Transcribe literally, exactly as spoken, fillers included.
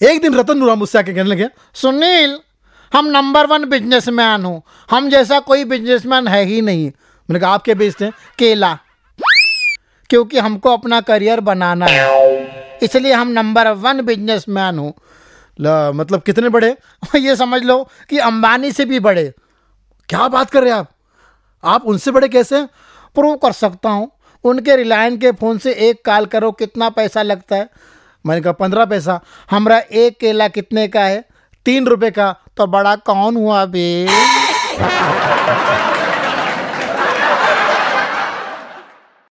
एक दिन रतन नूरा मुझसे आके कहने लगे, सुनील हम नंबर वन बिजनेसमैन हूँ, हम जैसा कोई बिजनेसमैन है ही नहीं। मैंने कहा आप क्या बेचते हैं? केला, क्योंकि हमको अपना करियर बनाना है, इसलिए हम नंबर वन बिजनेसमैन हूँ। मतलब कितने बड़े? ये समझ लो कि अंबानी से भी बड़े। क्या बात कर रहे हैं आप? आप उनसे बड़े कैसे? प्रूव कर सकता हूँ। उनके रिलायंस के फ़ोन से एक कॉल करो कितना पैसा लगता है? मैंने कहा पंद्रह पैसा। हमारा एक केला कितने का है? तीन रुपए का। तो बड़ा कौन हुआ बे?